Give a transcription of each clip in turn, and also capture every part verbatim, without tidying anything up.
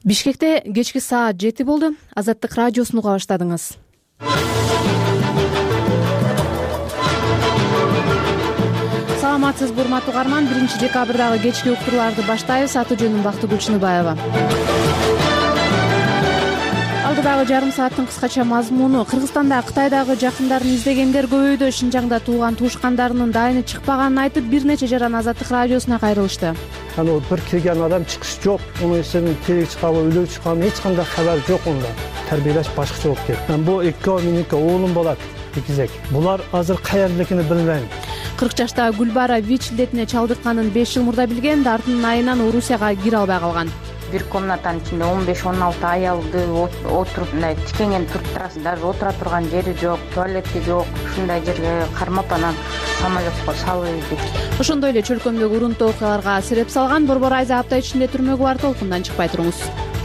Бишкекте кечки саат жети болду. Азаттык радиосун уга баштадыңыз. Саламатсызбы урматтуу угарман, биринчи декабрдагы кечки уктурууларды баштайбыз. Аты жөнүм Бактыгүл Чыныбаева. Алдыдагы жарым сааттын кыскача мазмуну: Кыргызстанда Кытайдагы жакындарын издегендер көбөйдү. Шинжаңда тууган туушкандарынын дайыны чыкпаганын айтып, бир нече жаран Азаттык радиосуна кайрылышты. Анан ол бир келген адам чыгыш жок, муну эсенин тирик чыкабы, өлүп чыккан эч кандай кабар жок онда. Тарбиялаш башкача болуп кетти. Мен бу эки оо меники уулум болот, экизек. Булар азыр каердикини билбейм. кырк жаштагы Гүлбара ВИЧ илдетине чалдыкканын беш жыл мурда билген, артынын айынан Орусияга кире албай калган. Бир комнатанын ичинде он беш он алты аялды отуруп мындай тикенген туруп турасың, даже отура турган жери жок, туалети жок. Ушундай жерге кармап анан самолетко салып ийдик. Ошондой эле чөлкөмдөгү урунтуу окуяларга себеп салган Борбор Айза апта ичинде түрмөгө бар, толкундан чыкпай туруңуз.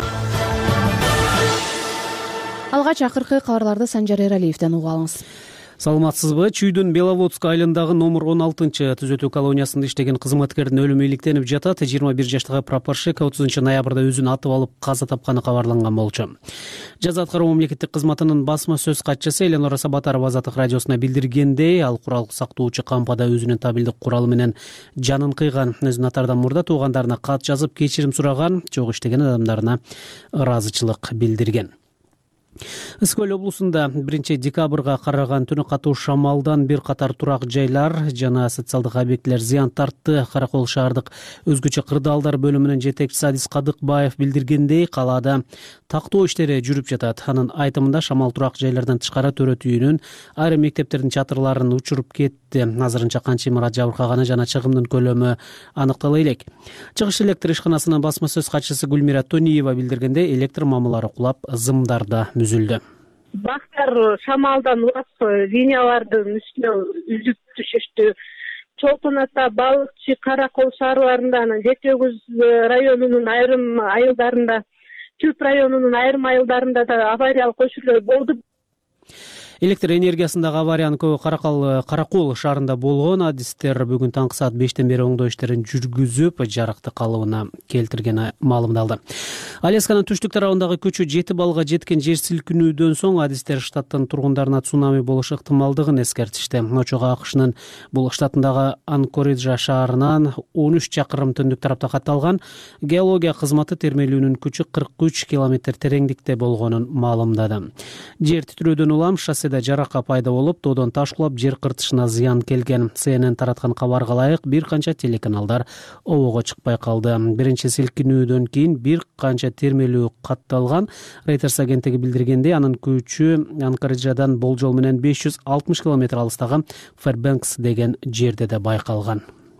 Алгач акыркы кабарларды Санжар Эралиевден угуп алыңыз. Саламатсызбы? Чүйдүн Беловодск айылындагы номер он алтынчы түзөтүү колониясында иштеген кызматкердин өлүмү иликтенип жатат. жыйырма бир жаштагы прапорщик отузунчу ноябрда өзүн атып алып каза тапканы кабарланган болчу. Жаза аткаруу мамлекеттик кызматынын басма сөз катчысы Эленора Сабатарова Азаттык радиосуна билдиргендей, ал курал сактоочу кампада өзүнүн табилдик куралы менен жанын кыйган. Өзүн атаардан мурда туугандарына кат жазып кечирим сураган, жок иштеген адамдарына ыраазычылык билдирген. Ысык-Көл облусунда биринчи декабрга караган түнү катуу шамалдан бир катар турак жайлар жана социалдык объектилер зыян тартты. Каракол шаардык өзгөчө кырдаалдар бөлүмүнүн жетекчиси Адис Кадыкбаев билдиргендей, калаада тактоо иштери жүрүп жатат. Анын айтымында шамал турак жайлардан тышкары төрөт үйүнүн, айрым мектептердин чатырларын учуруп кетти. Азырынча канча имарат жабыркаганы жана чыгымдын көлөмү аныктала элек. Чыгыш электр ишканасынын басма сөз катчысы Гүлмира Тониева билдиргендей, электр мамылары кулап, зымдарда мүзүлдү. Бактар шамалдан улап линиялардын үстүнө үзүп түшүштү. Чолпон ата, Балыкчы, Каракол шаарларында, анан Жети Өгүз районунун айрым айылдарында, Чүп районунун айрым айылдарында да авариялык өчүрлөр болду. Электр энергиясындагы авариянын көбү Каракол Каракол шаарында болгон. Адистер бүгүн таңкы саат бештен бери оңдоо иштерин жүргүзүп, жарыкты калыбына келтиргени маалымдалды. Алясканын түштүк тарабындагы көчө жети балга жеткен жер силкинүүдөн соң адистер штаттын тургундарына цунами болушу ыктымалдыгын эскертишти. Очого АКШнын бул штатындагы Анкориджа шаарынан он үч чакырым түндүк тарапта катталган. Геология кызматы термелүүнүн күчү кырк үч километр тереңдикте болгонун маалымдады. Жер титирөөдөн улам шосседе жарака пайда болуп, тоодон таш кулап жер кыртышына зыян келген. Си Эн Эн тараткан кабарга ылайык бир канча телеканалдар обого чыкпай калды. Биринчи силкинүүдөн кийин бир канча термелүү катталган. Reuters агенттиги билдиргендей, анын күчү Анкориджадан болжол менен беш жүз алтымыш километр алыстагы Фэрбэнкс деген жерде да байкалган.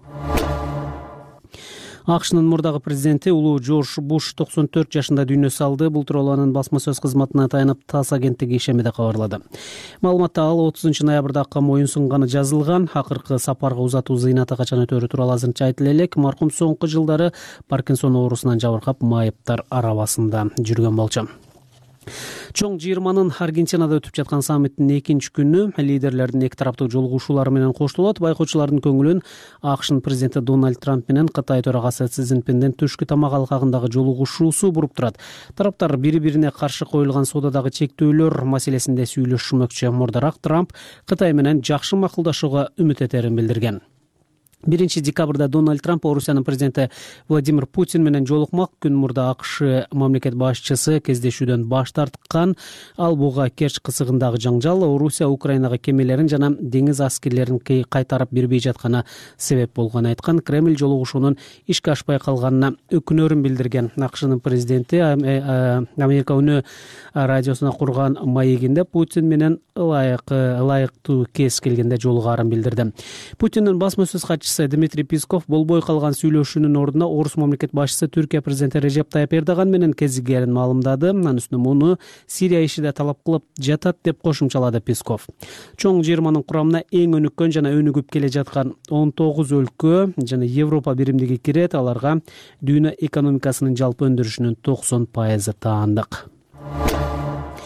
АКШнын мурдагы президенти улуу Джордж Буш токсон төрт жашында дүйнө салды. Бул тууралуу анын басма сөз кызматына таянып ТАСС агенттиги ишемеде кабарлады. Маалыматта ал отузунчу ноябрда камоюн сунганы жазылган. Акыркы сапарга узатуу зыйнаты качан өтөрү тууралуу азырынча айтыла элек. Маркум соңку жылдары Паркинсон оорусунан жабыркап, майыптар арабасында жүргөн болчу. Чоң жыйырманын Аргентинада өтүп жаткан саммиттин экинчи күнү лидерлердин эки тараптуу жолугушуулары менен коштолот. Байкоочулардын көңүлүн АКШнын президенти Дональд Трамп менен Кытай төрагасы Си Цзиньпиндин түшкү тамак алкагындагы жолугушуусу буруп турат. Тараптар бири-бирине каршы коюлган соодадагы чектөөлөр маселесинде сүйлөшмөкчү. Мурдараак Трамп Кытай менен жакшы макулдашууга үмүт этерин билдирген. биринчи декабрда Дональд Трамп Орусиянын президенти Владимир Путин менен жолукмак. Күн мурда АКШ мамлекет башчысы кездешүүдөн баш тарткан. Ал буга Керчь кысыгындагы жаңжал Орусия Украинага кемелерин жана деңиз аскерлерин кайтарып бербей жатканы себеп болгонун айткан. Кремль жолугушуунун ишке ашпай калганына өкүнөрүн билдирген. АКШнын президенти Америка үнү радиосуна курган маегинде Путин менен ылайык ылайыктуу кез келгенде жолугаарын билдирди. Путиндин басма сөз катчысы Дмитрий Песков болбой калган сүйлөшүүнүн ордуна Орус мамлекет башчысы Түркия президенти Режеп Тайып Эрдоган менен кезигерин маалымдады. Анын үстүнө муну Сирия иши да талап кылып жатат деп кошумчалады Песков. Чоң жыйырманын курамына эң өнүккөн жана өнүгүп келе жаткан он тогуз өлкө жана Европа биримдиги кирет. Аларга дүйнө экономикасынын жалпы өндүрүшүнүн токсон пайызы таандык.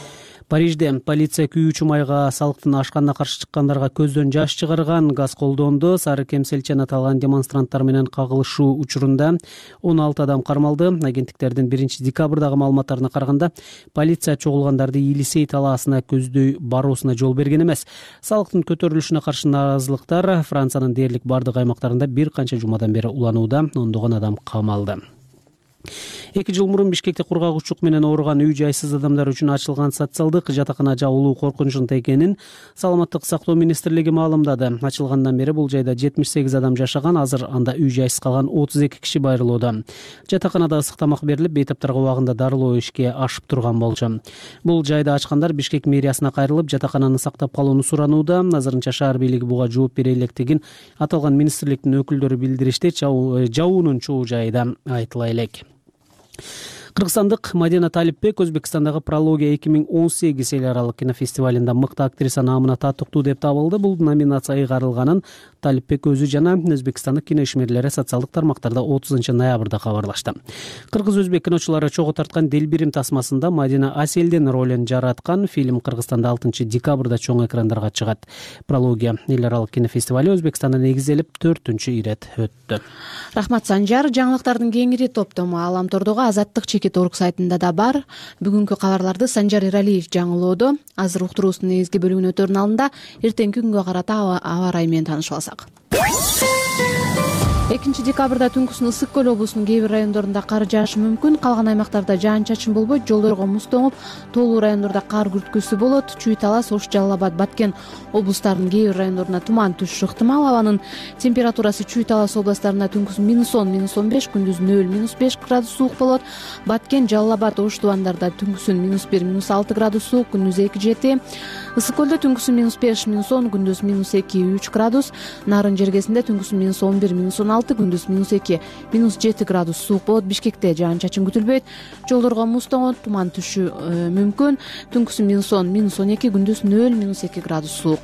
Парижде полиция күйүүчү майга салыктын ашканына каршы чыккандарга көздөн жаш чыгарган, газ колдонду, сары кемселчен аталган демонстранттар менен кагылышуу учурунда он алты адам кармалды. Агенттиктердин биринчи декабрдагы маалыматтарына караганда, полиция чогулгандарды Елисей талаасына көздөй баруусуна жол берген эмес. Салыктын көтөрүлүшүнө каршы наразылыктар Франциянын дээрлик бардык аймактарында бир канча жумадан бери уланууда, ондогон адам камалды. Эки жыл мурун Бишкекте кургагучулук менен ооруган үй жайсыз адамдар үчүн ачылган социалдык жатакана жабылуу коркунучунда экенин Саламаттык сактоо министрлиги маалымдады. Ачылгандан бери бул жайда жетимиш сегиз адам жашаган, азыр анда үй жайсыз калган отуз эки киши байрылууда. Жатаканада ысык тамак берилип, бейтаптарга убагында дарылоо ишке ашып турган болчу. Бул жайды ачкандар Бишкек мэриясына кайрылып, жатакананы сактап калууну суранууда. Азырынча шаар бийлиги буга жооп бере электигин аталган министрликтин өкүлдөрү билдиришти. Жабуунун чоо жайы да айтыла элек. Кыргызстандык Мадина Талипбек Өзбекстандагы Прология эки миң он сегиз эл аралык кинофестивалында мыкты актриса наамына татыктуу деп табылды. Бул номинация ыйгарылганын Талипбек өзү жана Өзбекстандык кино ишмерлери социалдык тармактарда отузунчу ноябрда кабарлашты. Кыргыз-өзбек киночулары чогуу тарткан Делбирим тасмасында Мадина Аселдин ролун жараткан. Фильм Кыргызстанда алтынчы декабрда чоң экрандарга чыгат. Прология эл аралык кинофестивали Өзбекстанда негизделип төртүнчү ирет өттү. Рахмат Санжар. Жаңылыктардын кеңири топтому Аламтордогу Азаттык чекит орг сайтында да бар. Бүгүнкү кабарларды Санжар Иралиев жаңылоодо. Азыр уктуруубуздун негизги бөлүгүнө өтөрүнүн алдында эртеңки күнгө карата аба ырайы менен таанышып алсак. экинчи декабрда түнкүсүн Ысык көл облусунун кээ бир райондорунда кар жаашы мүмкүн. Калган аймактарда жаан-чачын болбойт, жолдорго муз тоңуп, тоолуу райондордо кар күрткүсү болот. Чүй Талас, Ош, Жалал Абад, Баткен облустарынын кээ бир райондоруна туман түшүшү ыктымал. Абанын температурасы Чүй Талас областарында түнкүсүн минус он, минус он беш, күндүз нөл, минус беш градус суук болот. Баткен, Жалал Абад, Ош тубандарда түнкүсүн минус бир, минус алты градус суук, күндүз эки, жети. Ысык көлдө түнкүсүн минус беш, минус он, күндүз минус эки, үч градус. Нарын жергесинде түнкүсүн минус он бир, минус он алты, күндүз минус эки, минус жети градус суук болот. Бишкекте жаан-чачын күтүлбөйт. Жолдорго муз тоңот, туман түшү мүмкүн. Түнкүсүн минус он, минус он эки, күндүз нөл, минус эки градус суук.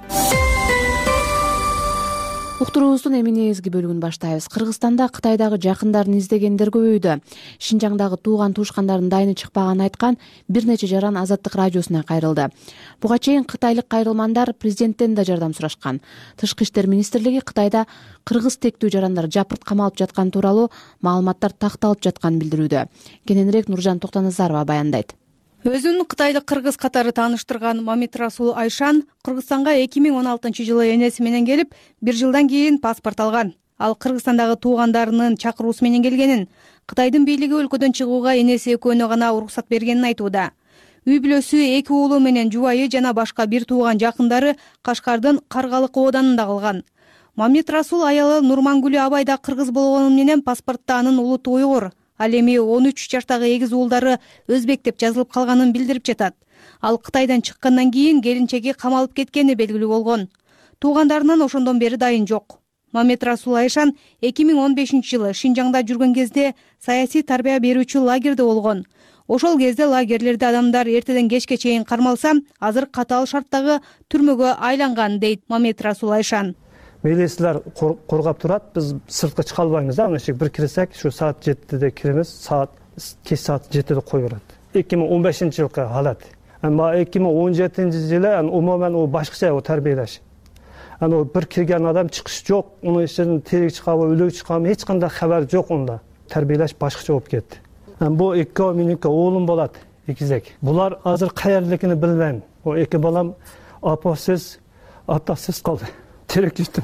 Уктуруубуздун эми негизги бөлүгүн баштайбыз. Кыргызстанда Кытайдагы жакындарын издегендер көбөйдү. Шинжаңдагы тууган туушкандардын дайыны чыкпаганын айткан бир нече жаран Азаттык радиосуна кайрылды. Буга чейин кытайлык кайрылмандар президенттен да жардам сурашкан. Тышкы иштер министрлиги Кытайда кыргыз тектүү жарандар жапырт камалып жаткан тууралуу маалыматтар такталып жатканын билдирүүдө. Кененирээк Нуржан Токтоназарова баяндайт. Өзүн кытайлык кыргыз катары тааныштырган Мамит Расул Айшан Кыргызстанга эки миң он алтынчы жылы энеси менен келип, бир жылдан кийин паспорт алган. Ал Кыргызстандагы туугандарынын чакыруусу менен келгенин, Кытайдын бийлиги өлкөдөн чыгууга энеси экөөнө гана уруксат бергенин айтууда. Үй бүлөсү эки уулу менен жубайы жана башка бир тууган жакындары Кашкардын Каргалык ооданында калган. Мамит Расул аялы Нурмангүлү абай да кыргыз болгону менен паспортто анын улуту уйгур. Ал эми он үч жаштагы эгиз уулдары өзбек деп жазылып калганын билдирип жатат. Ал Кытайдан чыккандан кийин келинчеги камалып кеткени белгилүү болгон. Туугандарынан ошондон бери дайын жок. Мамит Расул Айшан эки миң он бешинчи жылы Шинжаңда жүргөн кезде саясий тарбия берүүчү лагерде болгон. Ошол кезде лагерлерде адамдар эртеден кечке чейин кармалса, азыр катаал шарттагы түрмөгө айланган, дейт Мамит Расул Айшан. Милициялар коргап турат, биз сыртка чыга албайбыз да, мына бир кирсек, ушу саат жетиде киремиз, саат кеч саат жетиде коюп берет. эки миң он бешинчи жылкы халат. Ама эки миң он жетинчи жылы умуман о башкача о тарбиялаш. Аны бир кирген адам чыгыш жок, унун ичинен терек чыгабы, өлөк чыгабы, эч кандай хабар жок унда. Тарбиялаш башкача болуп кетти. Бу эки меники уулум болот, экизек. Булар азыр каердикини билбейм. О эки балам апасыз, атасыз калды. Терек жыттым.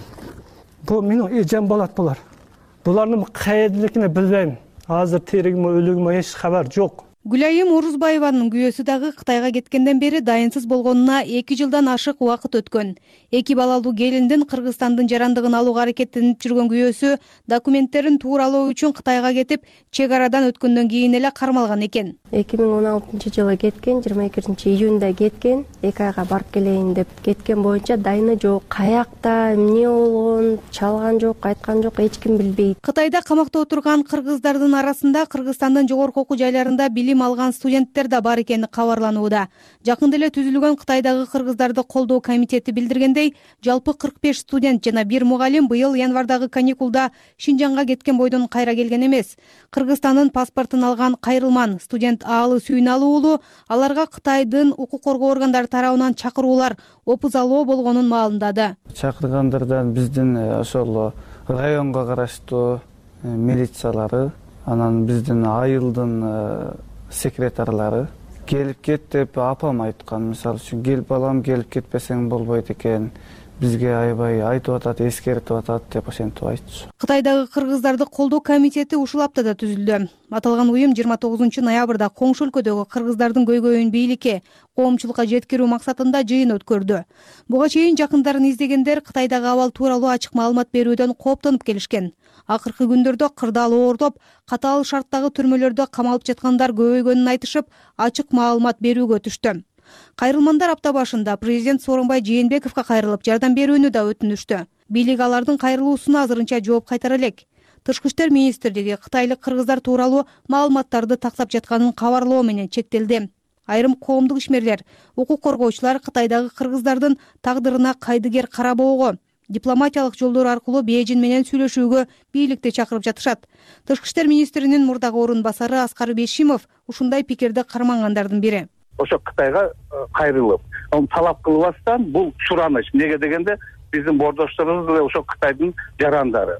Бу менин эжем болот булар. Булардын каердикини билбейм. Азыр терегиме, өлөгүмө эч хабар жок. Гүлайым Орузбаеванын күйөөсү дагы Кытайга кеткенден бери дайынсыз болгонуна эки жылдан ашык убакыт өткөн. Эки балалуу келиндин Кыргызстандын жарандыгын алууга аракеттенип жүргөн күйөөсү документтерин тууралоо үчүн Кытайга кетип, чек арадан өткөндөн кийин эле кармалган экен. эки миң он алтынчы жылы кеткен, жыйырма экинчи июнда кеткен, эки айга барып келейин деп кеткен боюнча дайыны жок. Каякта эмне болгон, чалган жок, айткан жок, эч ким билбейт. Кытайда камакта отурган кыргыздардын арасында Кыргызстандын жогорку окуу жайларында билим билим алган студенттер да бар экени кабарланууда. Жакында эле түзүлгөн Кытайдагы кыргыздарды колдоо комитети билдиргендей, жалпы кырк беш студент жана бир мугалим быйыл январдагы каникулда Шинжаңга кеткен бойдон кайра келген эмес. Кыргызстандын паспортун алган Кайрылман студент Аалы Сүйүналы уулу аларга Кытайдын укук коргоо органдары тарабынан чакыруулар опузалоо болгонун маалымдады. Чакыргандардан биздин ошол районго караштуу милициялары, анан биздин айылдын секретарлары келип кет деп апам айткан. Мисалы үчүн келип балам, келип кетпесең болбойт экен, бизге аябай айтып атат, эскертип атат деп ошентип айтчу. Кытайдагы кыргыздарды колдоо комитети ушул аптада түзүлдү. Аталган уюм жыйырма тогузунчу ноябрда коңшу өлкөдөгү кыргыздардын көйгөйүн бийликке, коомчулукка жеткирүү максатында жыйын өткөрдү. Буга чейин жакындарын издегендер Кытайдагы абал тууралуу ачык маалымат берүүдөн кооптонуп келишкен. Акыркы күндөрдө кырдаал оордоп, катаал шарттагы түрмөлөрдө камалып жаткандар көбөйгөнүн айтышып, ачык маалымат берүүгө өтүштү. Кайрылмандар апта башында президент Сооронбай Жээнбековго кайрылып жардам берүүнү да өтүнүштү. Бийлик алардын кайрылуусуна азырынча жооп кайтара элек. Тышкы иштер министрлиги кытайлык кыргыздар тууралуу маалыматтарды тактап жатканын кабарлоо менен чектелди. Айрым коомдук ишмерлер, укук коргоочулар Кытайдагы кыргыздардын тагдырына кайдыгер карабоого, дипломатиялык жолдор аркылуу Бээжин менен сүйлөшүүгө бийликти чакырып жатышат. Тышкы иштер министринин мурдагы орун басары Аскар Бейшимов ушундай пикирди кармангандардын бири. Ошо Кытайга кайрылып, талап кылбастан бул сураныч. Неге дегенде биздин бордошторубуз деле ошо Кытайдын жарандары.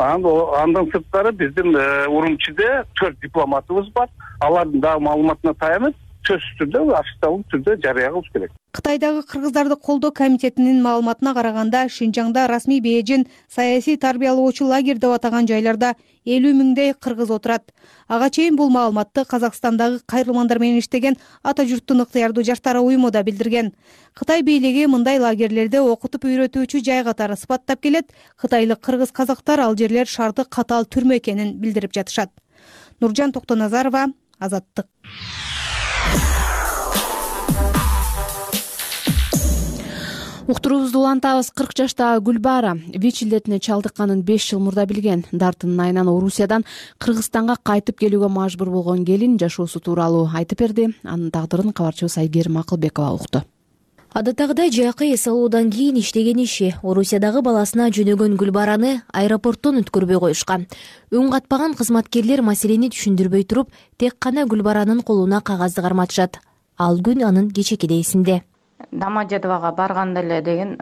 Андан сырткары биздин Урумчиде төрт дипломатыбыз бар. Алардын дагы маалыматына таянып, сөзсүз түрдө, ачыкталуу түрдө жарыя кылыш керек. Кытайдагы кыргыздарды колдоо комитетинин маалыматына караганда, Шинжаңда расмий Бээжин саясий тарбиялоочу лагерь деп атаган жайларда элүү миңдей кыргыз отурат. Ага чейин бул маалыматты Казакстандагы кайрылмандар менен иштеген ата журттун ыктыярдуу жаштар уюму да билдирген. Кытай бийлиги мындай лагерлерде окутуп үйрөтүүчү жай катары сыпаттап келет. Кытайлык кыргыз казактар ал жерлер шарты катаал түрмө экенин билдирип жатышат. Нуржан Токтоназарова, Азаттык. Уктуруубузду улантабыз. кырк жаштагы Гүлбара ВИЧ илдетине чалдыкканын беш жыл мурда билген. Дартынын айынан Орусиядан Кыргызстанга кайтып келүүгө мажбур болгон келин жашоосу тууралуу айтып берди. Анын тагдырын кабарчыбыз Айгерим Акылбекова укту. Адаттагыдай жакы эс алуудан кийин иштеген иши Орусиядагы баласына жөнөгөн Гүлбараны аэропорттон өткөрбөй коюшкан. Үн катпаган кызматкерлер маселени түшүндүрбөй туруп, тек гана Гүлбаранын колуна кагазды карматышат. Ал күн анын кечекиде эсинде. Домодедового барганда эле деген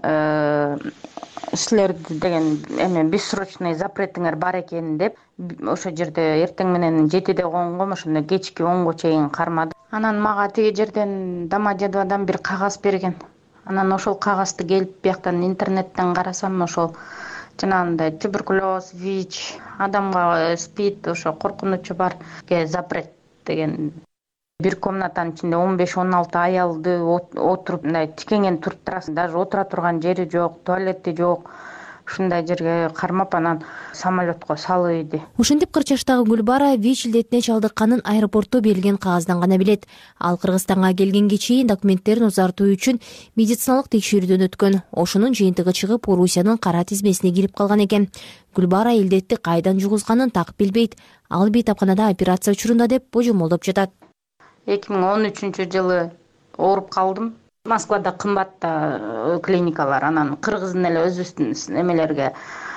силерди деген эме бессрочный запретиңер бар экен деп ошо жерде эртең менен жетиде конгом, ошондо кечки онго чейин кармады. Анан мага тиги жерден Домодедоводан бир кагаз берген. Анан ошол кагазды келип бияктан интернеттен карасам, ошол жанагындай туберкулез, ВИЧ, адамга СПИД, ошо коркунучу бар запрет деген. Бир комнатанын ичинде он беш он алты аялды отуруп, мындай тикенген туруп турасың, даже отура турган жери жок, туалети жок. Ушундай жерге кармап анан самолетко салып. Ушинтип кырк жаштагы Гүлбара ВИЧ илдетине чалдыкканын аэропортто берилген кагаздан гана билет. Ал Кыргызстанга келгенге чейин документтерин узартуу үчүн медициналык текшерүүдөн өткөн. Ошонун жыйынтыгы чыгып, Орусиянын кара тизмесине кирип калган экен. Гүлбара илдетти кайдан жугузганын так билбейт. Ал бейтапканада операция учурунда деп божомолдоп жатат. эки миң он үчүнчү жылы ооруп калдым. Москвада кымбатта клиникалар, анан кыргыздын эле өзүбүздүн эмелерге,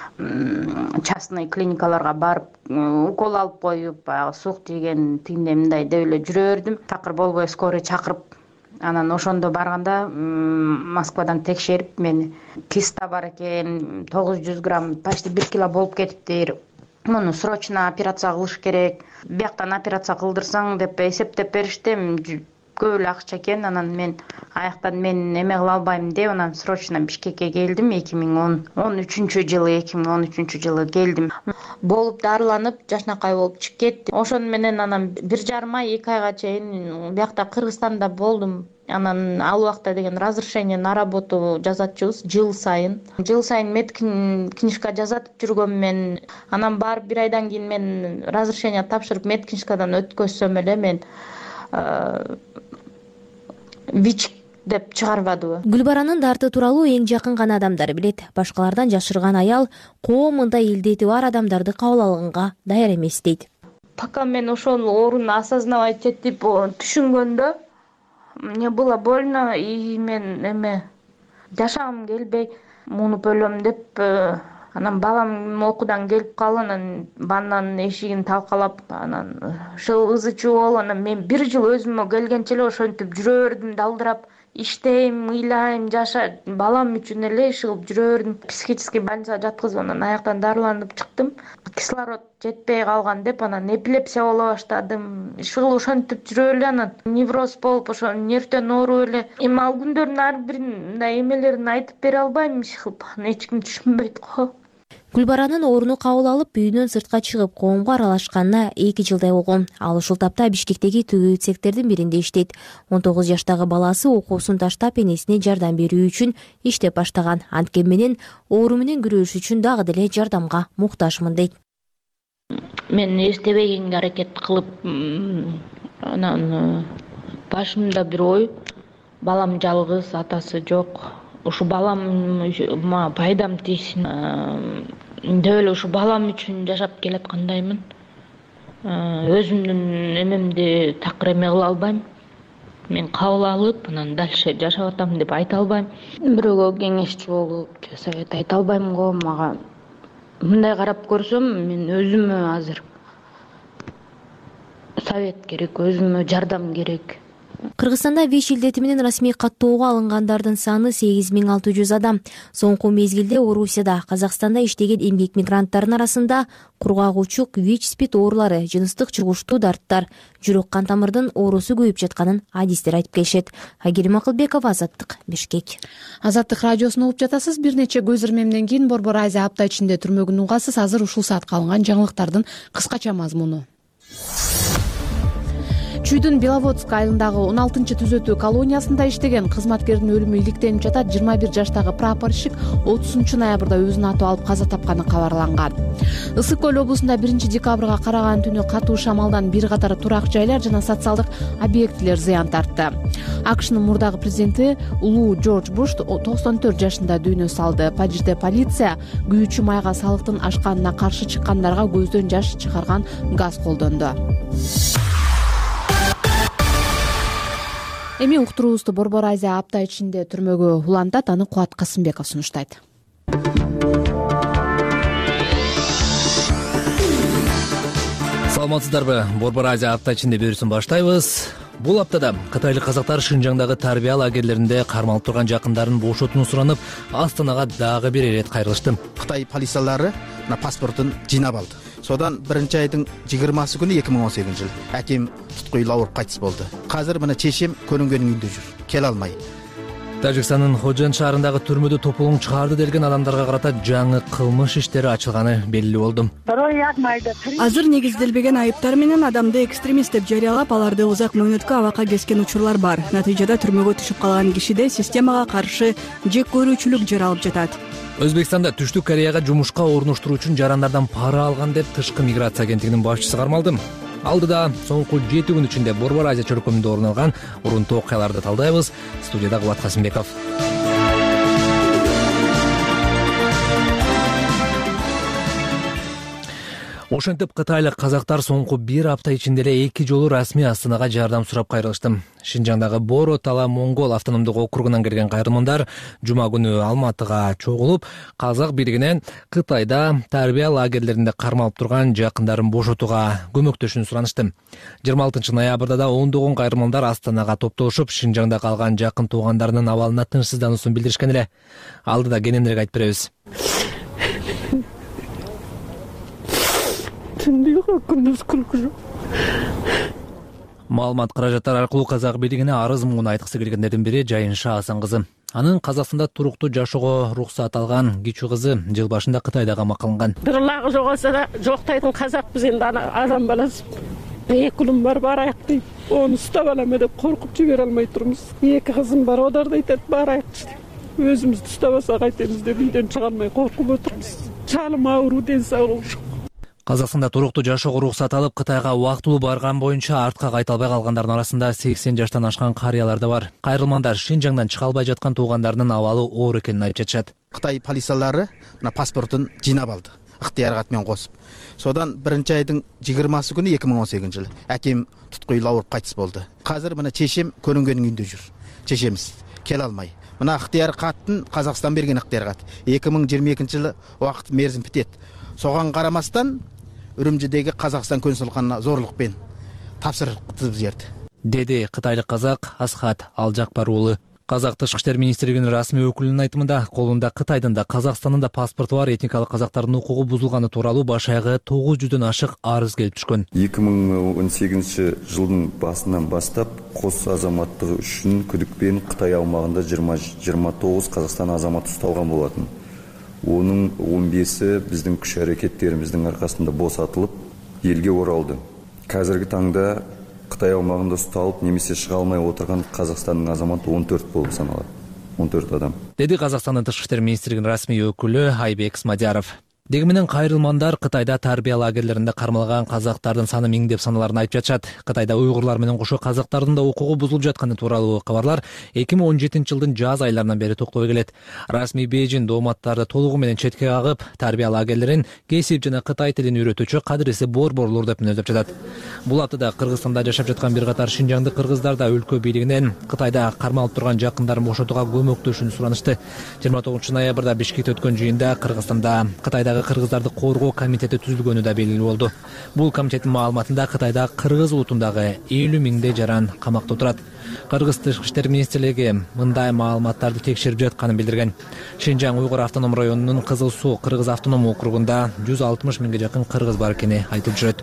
частный клиникаларга барып, укол алып коюп, баягы сук тийген тигиндей мындай деп эле жүрө бердим. Такыр болбой скорый чакырып, анан ошондо барганда Москвадан текшерип, мени киста бар экен, тогуз жүз грамм, почти бир кило болуп кетиптир. Муну срочно операция кылыш керек. Бияктан операция кылдырсаң деп эсептеп беришти. Көп эле акча экен. Анан мен аяктан мен эме кыла албайм деп, анан срочно Бишкекке келдим. эки миң он үчүнчү жылы, эки миң он үчүнчү жылы келдим. Болуп дарыланып, жашнакай болуп чыгып кеттим. Ошону менен анан бир жарым ай, эки айга чейин биякта Кыргызстанда болдум. Анан ал убакта деген разрешение на работу жазатчыбыз жыл сайын. Жыл сайын медкнижка жазатып жүргөм мен. Анан барып бир айдан кийин мен разрешение тапшырып медкнижкадан өткөзсөм эле мен ВИЧ деп чыгарбадыбы. Гүлбаранын дарты тууралуу эң жакын гана адамдар билет. Башкалардан жашырган аял коомунда илдети бар адамдарды кабыл алганга даяр эмес дейт. пока мен ошол ооруну осознавать этип түшүнгөндө мне было больно и мен эме жашагым келбей муунуп өлөм деп анан балам окуудан келип калып анан ваннанын эшигин талкалап анан ушул ызы чуу болуп анан мен бир жыл өзүмө келгенче эле ошентип жүрө бердим далдырап иштейм ыйлайм жаша балам үчүн эле иш кылып жүрө бердим. Психический больницага жаткызып анан аяктан дарыланып чыктым. Кислород жетпей калган деп анан эпилепсия боло баштадым. Иш кылып ошентип жүрүп эле анан невроз болуп ошо нервден ооруп эле. Эми ал күндөрдүн ар бирин мындай эмелерин айтып бере албайм иш кылып. Эч ким түшүнбөйт го. Гүлбаранын ооруну кабыл алып үйүнөн сыртка чыгып коомго аралашканына эки жылдай болгон. Ал ушул тапта Бишкектеги тигүү цехтердин биринде иштейт. он тогуз жаштагы баласы окуусун таштап энесине жардам берүү үчүн иштеп баштаган. Анткени менен оору менен күрөшүш үчүн дагы деле жардамга муктажмын дейт. Мен эстебегенге аракет кылып, анан башымда бир ой, балам жалгыз, атасы жок. Ушу баламга пайдам тийсин деп эле ушу балам үчүн жашап келаткандаймын. Өзүмдүн эмемди такыр эме кыла албайм. Мен кабыл алып, анан дальше жашап атам деп айта албайм. Бирөөгө кеңешчи болуп, же совет айта албайм го. Мага мындай карап көрсөм, мен өзүмө азыр совет керек, өзүмө жардам керек. Кыргызстанда ВИЧ илдети менен расмий каттоого алынгандардын саны сегиз миң алты жүз адам. Соңку мезгилде Орусияда, Казакстанда иштеген эмгек мигранттардын арасында кургак учук, ВИЧ, СПИД оорулары, жыныстык чыгуштуу дарттар, жүрөк кан тамырдын оорусу көбөйүп жатканын адистер айтып келишет. Агирим Акылбеков, Азаттык, Бишкек. Азаттык радиосун угуп жатасыз. Бир нече көз ирмемден кийин Борбор Азия апта ичинде түрмөгүн угасыз. Азыр ушул саатка алынган жаңылыктардын кыскача мазмуну. Чүйдүн Беловодск айылындагы он алтынчы түзөтүү колониясында иштеген кызматкердин өлүмү иликтенип жатат. жыйырма бир жаштагы прапорщик отузунчу ноябрда өзүнүн аты алып каза тапканы кабарланган. Ысык көл облусунда биринчи декабрга караган түнү катуу шамалдан бир катар турак жайлар жана социалдык объектилер зыян тартты. АКШнын мурдагы президенти Улуу Джордж Буш токсон төрт жашында дүйнө салды. Парижде полиция күйүүчү майга салыктын ашканына каршы чыккандарга көздөн жаш чыгарган газ колдонду. Эми уктуруубузду Борбор Азия апта ичинде түрмөгө улантат. Аны Кубат Касымбеков сунуштайт. Саламатсыздарбы? Борбор Азия апта ичинде берүүсүн баштайбыз. Бул аптада кытайлык казактар Шынжаңдагы тарбия лагерлеринде кармалып турган жакындарын бошотууну суранып, Астанага дагы бир ирет кайрылышты. Кытай полициялары паспортун жыйнап алды. Содан биринчи айдын жыйырмасы күнү эки миң он сегизинчи жыл аким туткуйла ооруп кайтыс болду. Азыр мына чечем көрүнгөнүн үйүндө жүр. Келе алмай. Тажикстандын Ходжан шаарындагы түрмөдө тополоң чыгарды делген адамдарга карата жаңы кылмыш иштери ачылганы белгилүү болду. Азыр негизделбеген айыптар менен адамды экстремист деп жарыялап, аларды узак мөөнөткө абакка кескен учурлар бар. Натыйжада түрмөгө түшүп калган кишиде системага каршы жек көрүүчүлүк жаралып жатат. Өзбекстанда Түштүк Кореяга жумушка орноштуруу үчүн жарандардан пара алган деп тышкы миграция агенттигинин башчысы кармалды. Алдыда соңку жети күн ичинде Борбор Азия чөлкөмүндө орун алган урунтуу окуяларды талдайбыз. Студияда Кубат Касымбеков. Ошентип кытайлык казактар соңку бир апта ичинде эле эки жолу расмий Астанага жардам сурап кайрылышты. Шинжаңдагы Боро Тала Монгол автономдук округунан келген кайрылмандар жума күнү Алматыга чогулуп, казак бийлигинен Кытайда тарбия лагерлеринде кармалып турган жакындарын бошотууга көмөктөшүүнү суранышты. жыйырма алтынчы ноябрда да ондогон кайрылмандар Астанага топтошуп, Шинжаңда калган жакын туугандарынын абалына тынчсыздануусун билдиришкен эле. Алдыда кененирээк айтып беребиз. Маалымат каражаттар аркылуу казак бийлигине арыз муну айткысы келгендердин бири Жайынша Асан кызы. Анын Казакстанда туруктуу жашоого уруксат алган кичүү кызы жыл башында Кытайда камакалган. Дырлагы жоголса да жоктайтын казакпыз энди адам баласы. Эки ұлым бар барайык дейт. Оны ұстап аламы деп коркуп жибере алмай турмуз. Эки кызым бар, олар да айтат барайык. Өзүбүздү ұстабаса кайтемиз деп үйдөн чыга алмай коркуп отурмуз. Чалым ауруу, ден соолугу жок. Казакстанда туруктуу жашоого уруксат алып, Кытайга убактылуу барган боюнча артка кайта албай калгандардын арасында сексен жаштан ашкан карыялар да бар. Кайрылмандар Шинжаңдан чыга албай жаткан туугандарынын абалы оор экенин айтып жатышат. Кытай полициялары паспортун жыйнап алды. ыктыярга ат менен косуп. Содан биринчи айдын жыйырмасы күнү эки миң он сегизинчи жылы әкем туткуйлап ауырып кайтыс болду. Азыр мына чечем көрүнгөнүн үйүндө жүр. Чечемиз келе алмай. Мына ыктыяр каттын Казакстан берген ыктыяр кат. эки миң жыйырма экинчи жылы убакыт мерзим битет. Соган карамастан Үрүмчүдөгү Казакстан консулдугуна зорлукпен тапшырып жиберди. Деди кытайлык казак Асхат Алжакпар уулу. Казак Тышкы иштер министрлигинин расмий өкүлүнүн айтымында, колунда Кытайдын да Казакстандын да паспорту бар этникалык казактардын укугу бузулганы тууралуу баш аягы тогуз жүздөн ашык арыз келип түшкөн. эки миң он сегизинчи жылдын басынан баштап кос азаматтыгы үчүн күдүкпен Кытай аумагында жыйырма тогуз Казакстан азаматы ушталган болотун. Онун он беси биздин күч аракеттерибиздин аркасында босотулуп, элге оралды. Азыркы таңда Кытай аумагында ушталып, немесе чыга алмай отурган Казакстандын азаматы он төрт болуп саналат. он төрт адам. Деди Казакстандын Тышкы иштер министрлигинин расмий өкүлү Айбек Смадяров. Дегенмен кайрылмандар Кытайда тарбия лагерлеринде кармалган казактардын саны миңдеп саналарын айтып жатышат. Кытайда уйгурлар менен кошо казактардын да укугу бузулуп жатканы тууралуу кабарлар эки миң он жетинчи жылдын жаз айларынан бери токтобой келет. Расмий Бейжин дооматтарды толугу менен четке кагып, тарбия лагерлерин кесип жана Кытай тилин үйрөтүүчү Кадыриси Борборлор деп мүнөздөп жатат. Бул атыда Кыргызстанда жашап жаткан бир катар шинжаңдык кыргыздар да өлкө бийлигинен Кытайда кармалып турган жакындарын бошотууга көмөктөшүүнү суранышты. жыйырма тогузунчу ноябрда Бишкекте өткөн жыйында Кыргызстанда Кытайдагы кыргыздарды коргоо комитети түзүлгөнү да белгилүү болду. Бул комитеттин маалыматында Кытайда кыргыз улутундагы элүү миңдей жаран камакта отурат. Кыргыз Тышкы иштер министрлиги мындай маалыматтарды текшерип жатканын билдирген. Шинжаң Уйгур автоном районунун Кызыл Суу кыргыз автоном округунда жүз алтымыш миңге жакын кыргыз бар экени айтылып жүрөт.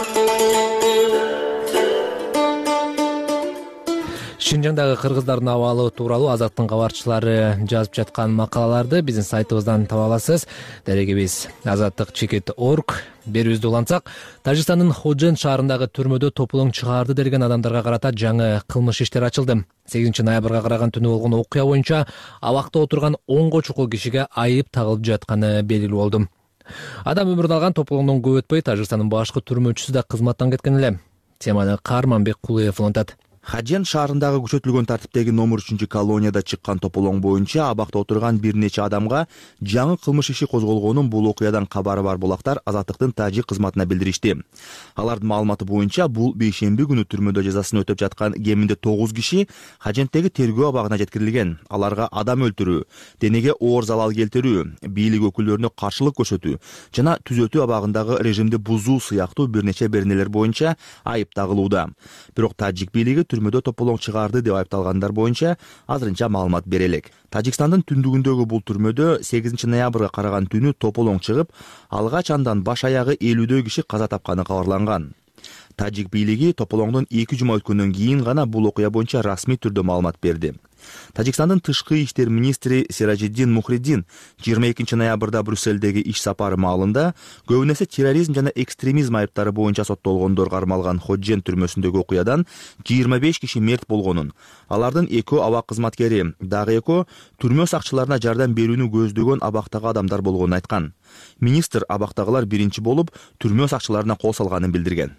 Шинжаңдагы кыргыздардын абалы тууралуу Азаттын кабарчылары жазып жаткан макалаларды биздин сайтыбыздан таба аласыз. Дарегибиз азаттык чекит точка орг. Берүүбүздү улантсак, Тажикстандын Ходжен шаарындагы түрмөдө тополоң чыгарды делген адамдарга карата жаңы кылмыш иштер ачылды. сегизинчи ноябрга караган түнү болгон окуя боюнча абакта отурган онго чукул кишиге айып тагылып жатканы белгилүү болду. Адам өмүрүн алган тополоңдон көп өтпөй Тажикстандын башкы түрмөчүсү да кызматтан кеткен эле. Теманы Карманбек Кулуев улантат. Ходжен шаарындагы күчөтүлгөн тартиптеги номер үчүнчү колонияда чыккан тополоң боюнча абакта отурган бир нече адамга жаңы кылмыш иши козголгонун бул окуядан кабары бар булактар Азаттыктын тажик кызматына билдиришти. Алардын маалыматы боюнча бул бейшемби күнү түрмөдө жазасын өтөп жаткан кеминде тогуз киши Ходжендеги тергөө абагына жеткирилген. Аларга адам өлтүрүү, денеге оор залал келтирүү, бийлик өкүлдөрүнө каршылык көрсөтүү жана түзөтүү абагындагы режимди бузуу сыяктуу бир нече беренелер боюнча айып тагылууда. Бирок тажик бийлиги түрмөдө тополоң чыгарды деп айыпталгандар боюнча азырынча маалымат бере элек. Тажикстандын түндүгүндөгү бул түрмөдө сегизинчи ноябрга караган түнү тополоң чыгып, алгач андан баш аягы элүүдөй киши каза тапканы кабарланган. Тажик бийлиги тополоңдон эки жума өткөндөн кийин гана бул окуя боюнча расмий түрдө маалымат берди. Тажикстандын тышкы иштер министри Сиражиддин Мухриддин жыйырма экинчи ноябрда Брюссельдеги иш сапары маалында көбүнесе терроризм жана экстремизм айыптары боюнча соттолгондор кармалган Ходжен түрмөсүндөгү окуядан жыйырма беш киши мерт болгонун, алардын экөө абак кызматкери, дагы экөө түрмө сакчыларына жардам берүүнү көздөгөн абактагы адамдар болгонун айткан. Министр абактагылар биринчи болуп түрмө сакчыларына кол салганын билдирген.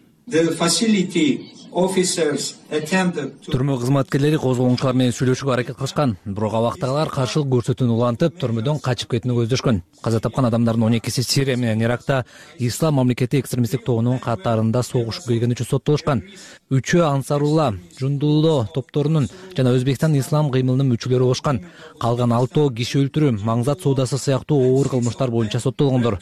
Түрмө кызматкерлери козголгончулар менен сүйлөшүүгө аракет кылышкан, бирок абактагылар каршылык көрсөтүүнү улантып, түрмөдөн качып кетүүнү көздөшкөн. Каза тапкан адамдардын он экиси Сирия менен Иракта Ислам мамлекети экстремисттик тобунун катарында согушуп келгени үчүн соттолушкан. Үчөө Ансарулла, Жундулло топторунун жана Өзбекстан ислам кыймылынын мүчөлөрү болушкан. Калган алтоо киши өлтүрүү, маңзат соодасы сыяктуу оор кылмыштар боюнча соттолгондор.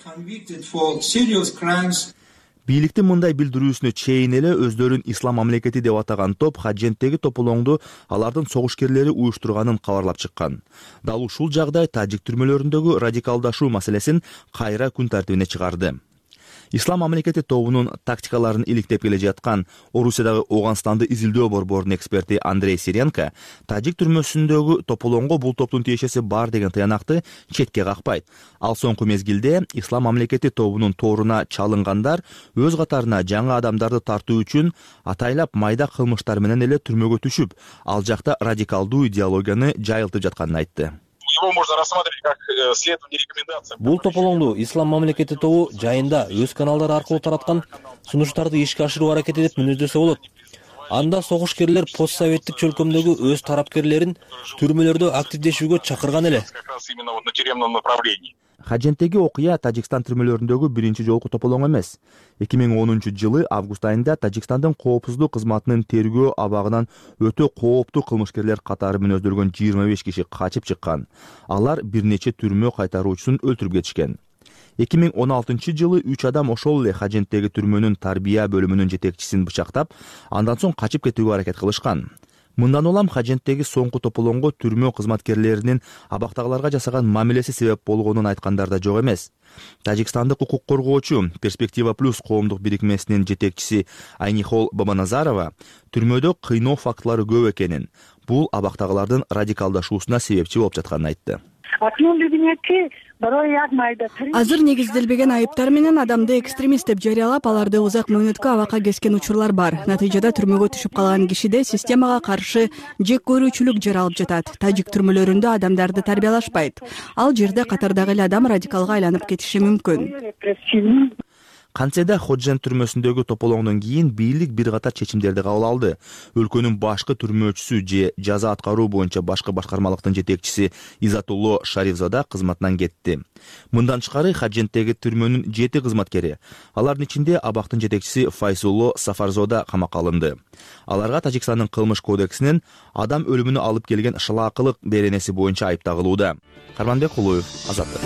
Бийликтин мындай билдирүүсүнө чейин эле өздөрүн ислам мамлекети деп атаган топ Ходжендеги тополоңду алардын согушкерлери уюштурганын кабарлап чыккан. Дал ушул жагдай тажик түрмөлөрүндөгү радикалдашуу маселесин кайра күн тартибине чыгарды. Ислам мамлекети тобунун тактикаларын иликтеп келе жаткан Орусиядагы Оганстанды изилдөө борборунун эксперти Андрей Сиренко тажик түрмөсүндөгү тополоңго бул топтун тиешеси бар деген тыянакты четке какпайт. Ал соңку мезгилде Ислам мамлекети тобунун торуна чалынгандар өз катарына жаңы адамдарды тартуу үчүн атайлап майда кылмыштар менен эле түрмөгө түшүп, ал жакта радикалдуу идеологияны жайылтып жатканын айтты. Его можно рассматривать как следование рекомендациям. Бул тополоңду Ислам мамлекети тобу жайында өз каналдары аркылуу тараткан сунуштарды ишке ашыруу аракети деп мүнөздөсө болот. Анда согушкерлер постсоветтик чөлкөмдөгү өз тарапкерлерин түрмөлөрдө активдешүүгө чакырган эле. Хаженттеги окуя Тажикстан түрмөлөрүндөгү биринчи жолку тополоң эмес. эки миң онунчу жылы август айында Тажикстандын коопсуздук кызматынын тергөө абагынан өтө кооптуу кылмышкерлер катары мүнөздөлгөн жыйырма беш киши качып чыккан. Алар бир нече түрмө кайтаруучусун өлтүрүп кетишкен. эки миң он алтынчы жылы үч адам ошол эле Хаженттеги түрмөнүн тарбия бөлүмүнүн жетекчисин бычактап, андан соң качып кетүүгө аракет кылышкан. Мындан улам Хаженттеги соңку тополоңго түрмө кызматкерлеринин абактагыларга жасаган мамилеси себеп болгонун айткандар да жок эмес. Тажикстандык укук коргоочу Перспектива плюс коомдук бирикмесинин жетекчиси Айнихол Бабаназарова түрмөдө кыйноо фактылары көп экенин, бул абактагылардын радикалдашуусуна себепчи болуп жатканын айтты. Азыр негизделбеген айыптар менен адамды экстремист деп жарыялап, аларды узак мөөнөткө абакка кескен учурлар бар. Натыйжада түрмөгө түшүп калган кишиде системага каршы жек көрүүчүлүк жаралып жатат. Тажик түрмөлөрүндө адамдарды тарбиялашпайт. Ал жерде катардагы эле адам радикалга айланып кетиши мүмкүн. Кантседа Ходжен түрмөсүндөгү тополоңдон кийин бийлик бир катар чечимдерди кабыл алды. Өлкөнүн башкы түрмөөчүсү же жаза аткаруу боюнча башкы башкармалыктын жетекчиси Изатулло Шарифзада кызматынан кетти. Мындан тышкары Ходженттеги түрмөнүн жети кызматкери, алардын ичинде абактын жетекчиси Файсулло Сафарзода камакка алынды. Аларга Тажикстандын кылмыш кодексинин адам өлүмүнө алып келген шылаакылык беренеси боюнча айып тагылууда. Карманбек Кулуев, Азаттык.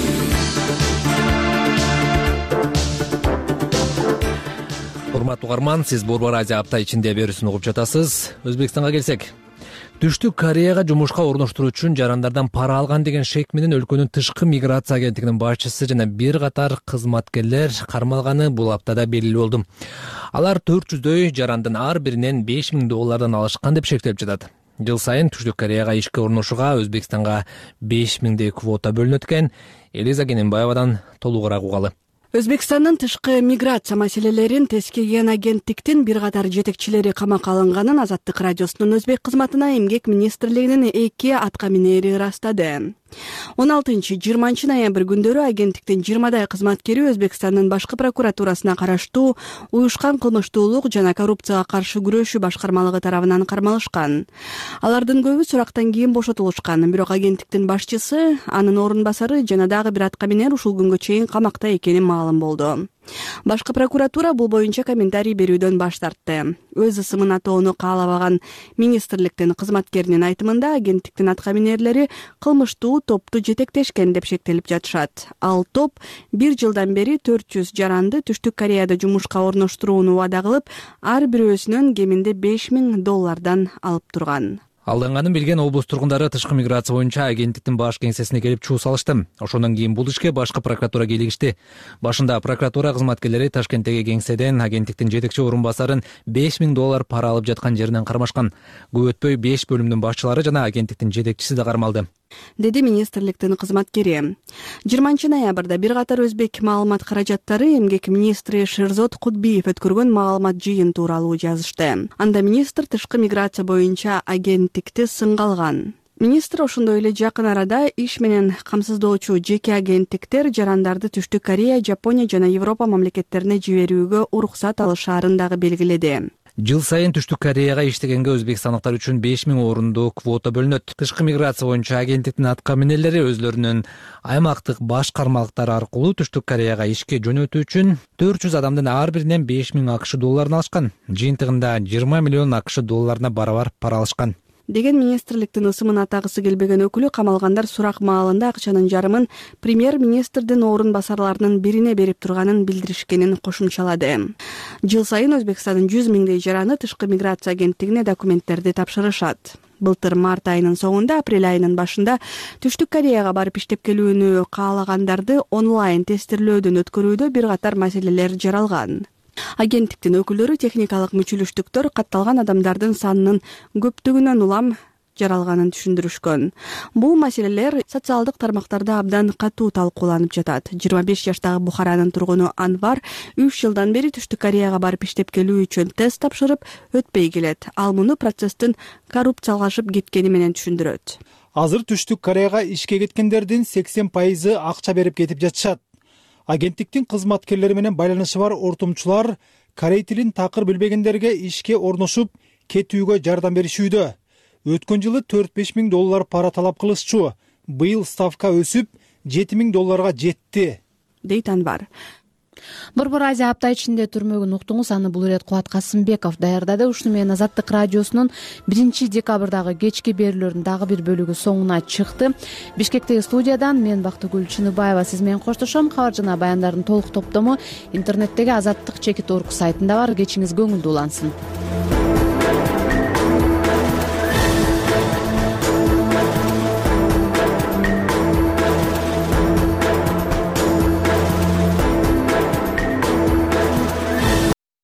Урматтуу угарман, сиз Борбор Азия апта ичинде берүүсүн угуп жатасыз. Өзбекстанга келсек, Түштүк Кореяга жумушка орноштуруу үчүн жарандардан пара алган деген шек менен өлкөнүн тышкы миграция агенттигинин башчысы жана бир катар кызматкерлер кармалганы бул аптада белгилүү болду. Алар төрт жүздөй жарандын ар биринен беш миң доллардан алышкан деп шектелип жатат. Жыл сайын Түштүк Кореяга ишке орношууга Өзбекстанга беш миңдей квота бөлүнөт экен. Элиза Кененбаевадан толугураак угалы. Өзбекстандын тышкы миграция маселелерин тескеген агенттиктин бир катар жетекчилери камакка алынганын Азаттык радиосунун өзбек кызматына эмгек министрлигинин эки атка минери ырастады. он алтынчы жыйырманчы ноябрь күндөрү агенттиктин жыйырмадай кызматкери Өзбекстандын башкы прокуратурасына караштуу уюшкан кылмыштуулук жана коррупцияга каршы күрөшүү башкармалыгы тарабынан кармалышкан. Алардын көбү сурактан кийин бошотулушкан, бирок агенттиктин башчысы, анын орун басары жана дагы бир атка минер ушул күнгө чейин камакта экени маалым болду. Башкы прокуратура бул боюнча комментарий берүүдөн баш тартты. Өз ысымын атоону каалабаган министрликтин кызматкеринин айтымында агенттиктин атка минерлери кылмыштуу топту жетектешкен деп шектелип жатышат. Ал топ бир жылдан бери төрт жүз жаранды Түштүк Кореяда жумушка орноштурууну убада кылып, ар бирөөсүнөн кеминде беш миң доллардан алып турган. Алданганын билген облус тургундары тышкы миграция боюнча агенттиктин баш кеңсесине келип чуу салышты. Ошондон кийин бул ишке башкы прокуратура кийлигишти. Башында прокуратура кызматкерлери Ташкенттеги кеңседен агенттиктин жетекчи орун басарын беш миң доллар пара алып жаткан жеринен кармашкан. Көп өтпөй беш бөлүмдүн башчылары жана агенттиктин жетекчиси да кармалды, деди министрликтин кызматкери. жыйырманчы ноябрда бир катар өзбек маалымат каражаттары эмгек министри Шерзот Кудбиев өткөргөн маалымат жыйын тууралуу жазышты. Анда министр тышкы миграция боюнча агенттикти сынга алган. Министр ошондой эле жакын арада иш менен камсыздоочу жеке агенттиктер жарандарды Түштүк Корея, Жапония жана Европа мамлекеттерине жиберүүгө уруксат алышаарын дагы белгиледи. Жыл сайын Түштүк Кореяга иштегенге өзбекстандыктар үчүн беш миң орунду квота бөлүнөт. Тышкы миграция боюнча агенттиктин атка минерлери өзлөрүнүн аймактык башкармалыктары аркылуу Түштүк Кореяга ишке жөнөтүү үчүн төрт жүз адамдын ар биринен беш миң акш долларын алышкан. Жыйынтыгында жыйырма миллион акш долларына барабар пара алышкан деген министрликтин ысымын атагысы келбеген өкүлү камалгандар сурак маалында акчанын жарымын премьер-министрдин орун басарларынын бирине берип турганын билдиришкенин кошумчалады. Жыл сайын Өзбекстандын жүз миңдей жараны тышкы миграция агенттигине документтерди тапшырышат. Былтыр март айынын соңунда, апрель айынын башында Түштүк Кореяга барып иштеп келүүнү каалагандарды онлайн тестирлөөдөн өткөрүүдө бир катар маселелер жаралган. Агенттиктин өкүлдөрү техникалык мүчүлүштүктөр катталган адамдардын санынын көптүгүнөн улам жаралганын түшүндүрүшкөн. Бул маселелер социалдык тармактарда абдан катуу талкууланып жатат. жыйырма беш жаштагы Бухаранын тургуну Анвар үч жылдан бери Түштүк Кореяга барып иштеп келүү үчүн тест тапшырып өтпөй келет. Ал муну процесстин коррупциялашып кеткени менен түшүндүрөт. Азыр Түштүк Кореяга ишке кеткендердин сексен пайызы акча берип кетип жатышат. Агенттиктин кызматкерлери менен байланышы бар ортомчулар корей тилин такыр билбегендерге ишке орношуп кетүүгө жардам беришүүдө. Өткөн жылы төрт беш миң доллар пара талап кылышчу. Быйыл ставка өсүп жети миң долларга жетти, дейт Анвар. Борбор Азия апта ичинде түрмөгүн уктуңуз. Аны бул ирет Кубат Касымбеков даярдады. Ушуну менен Азаттык радиосунун биринчи декабрдагы кечки берүүлөрүнүн дагы бир бөлүгү соңуна чыкты. Бишкектеги студиядан мен Бактыгүл Чыныбаева сиз менен коштошом. Кабар жана баяндардын толук топтому интернеттеги азаттык чекит орг сайтында бар. Кечиңиз көңүлдүү улансын.